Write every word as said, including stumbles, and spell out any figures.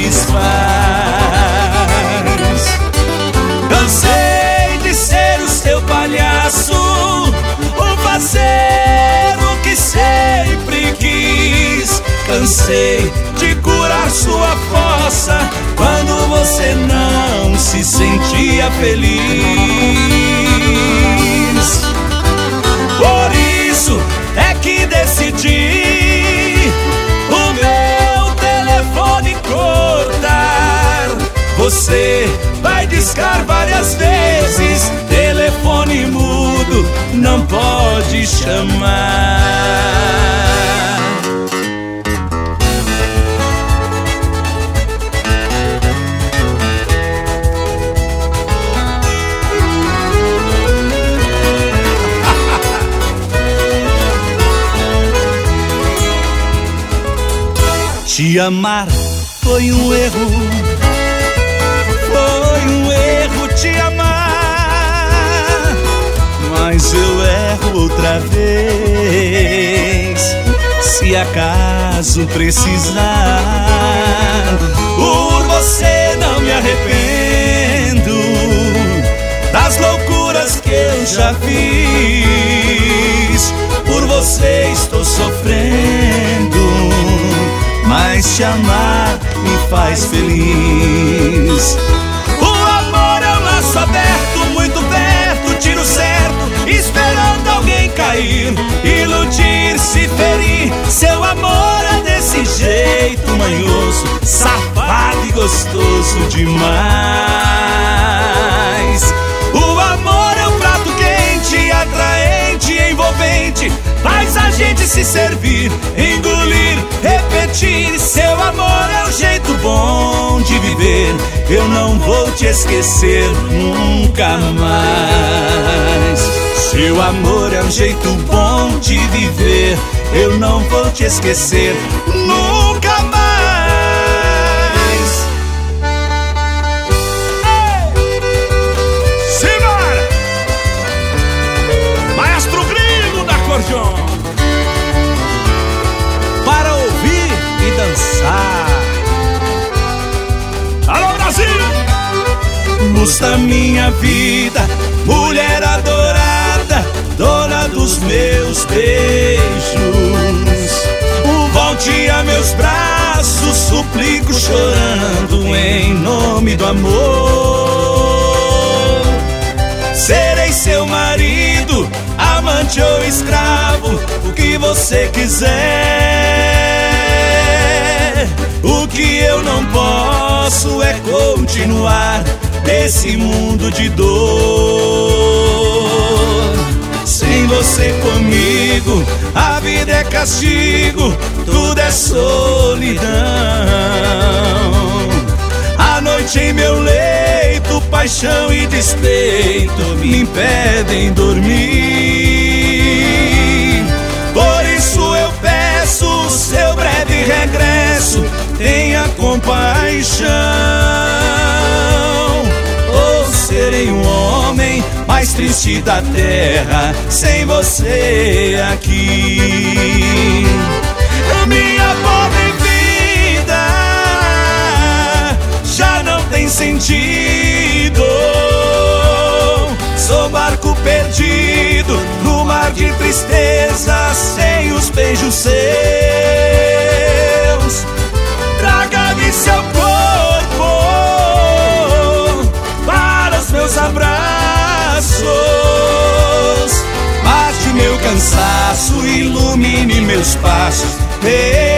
satisfaz. Cansei de ser o seu palhaço, o parceiro que sempre quis. Cansei de curar sua fossa quando você não se sentia feliz. Por isso é que decidi o meu telefone cortar. Você vai discar várias vezes, telefone mudo não pode chamar. Te amar foi um erro, foi um erro te amar, mas eu erro outra vez, se acaso precisar. Por você não me arrependo das loucuras que eu já fiz. Por você estou sofrendo, mas te amar me faz feliz. O amor é um laço aberto, muito perto, tiro certo, esperando alguém cair, iludir, se ferir. Seu amor é desse jeito manhoso, safado e gostoso demais. O amor é um prato quente, atraente, envolvente, faz a gente se servir, engolir, repetir. Seu amor é um jeito bom de viver, eu não vou te esquecer nunca mais. Seu amor é um jeito bom de viver, eu não vou te esquecer nunca mais. Simbora! Maestro Gringo da acordeon, para ouvir e dançar. Alô, Brasil! Luz da minha vida, mulher adorada, dona dos meus beijos, volte a meus braços, suplico chorando em nome do amor. Serei seu marido, amante ou escravo, o que você quiser. O que eu não posso é continuar nesse mundo de dor. Sem você comigo, a vida é castigo, tudo é solidão. A noite em meu leito, paixão e despeito me impedem dormir. Por isso eu peço o seu breve regresso, tenha compaixão. Ou serei um homem mais triste da terra sem você aqui. Minha pobre vida já não tem sentido, sou barco perdido no mar de tristeza, sem os beijos seus. Traga-me seu corpo para os meus abraços, mate meu cansaço, ilumine meus passos.